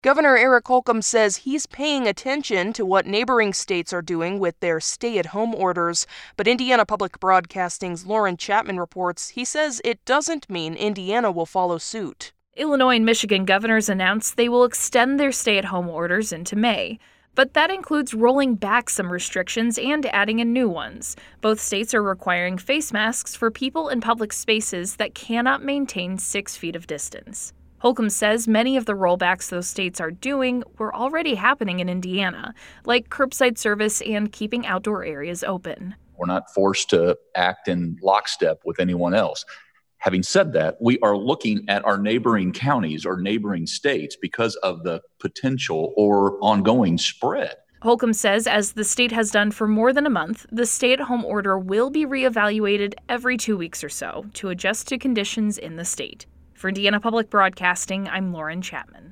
Governor Eric Holcomb says he's paying attention to what neighboring states are doing with their stay-at-home orders, but Indiana Public Broadcasting's Lauren Chapman reports he says it doesn't mean Indiana will follow suit. Illinois and Michigan governors announced they will extend their stay-at-home orders into May. But that includes rolling back some restrictions and adding in new ones. Both states are requiring face masks for people in public spaces that cannot maintain 6 feet of distance. Holcomb says many of the rollbacks those states are doing were already happening in Indiana, like curbside service and keeping outdoor areas open. We're not forced to act in lockstep with anyone else. Having said that, we are looking at our neighboring counties or neighboring states because of the potential or ongoing spread. Holcomb says as the state has done for more than a month, the stay-at-home order will be reevaluated every 2 weeks or so to adjust to conditions in the state. For Indiana Public Broadcasting, I'm Lauren Chapman.